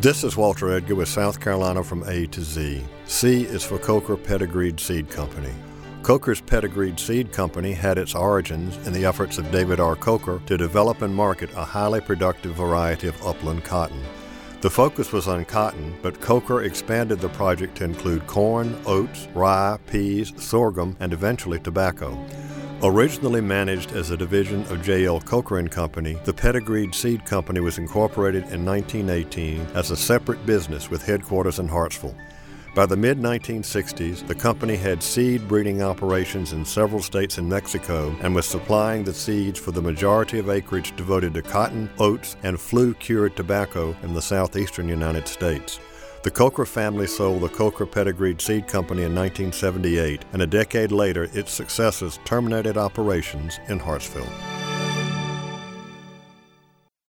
This is Walter Edgar with South Carolina from A to Z. C is for Coker Pedigreed Seed Company. Coker's Pedigreed Seed Company had its origins in the efforts of David R. Coker to develop and market a highly productive variety of upland cotton. The focus was on cotton, but Coker expanded the project to include corn, oats, rye, peas, sorghum, and eventually tobacco. Originally managed as a division of J.L. Coker & Company, the Pedigreed Seed Company was incorporated in 1918 as a separate business with headquarters in Hartsville. By the mid-1960s, the company had seed breeding operations in several states in Mexico and was supplying the seeds for the majority of acreage devoted to cotton, oats, and flu-cured tobacco in the southeastern United States. The Coker family sold the Coker Pedigreed Seed Company in 1978, and a decade later, its successors terminated operations in Hartsville.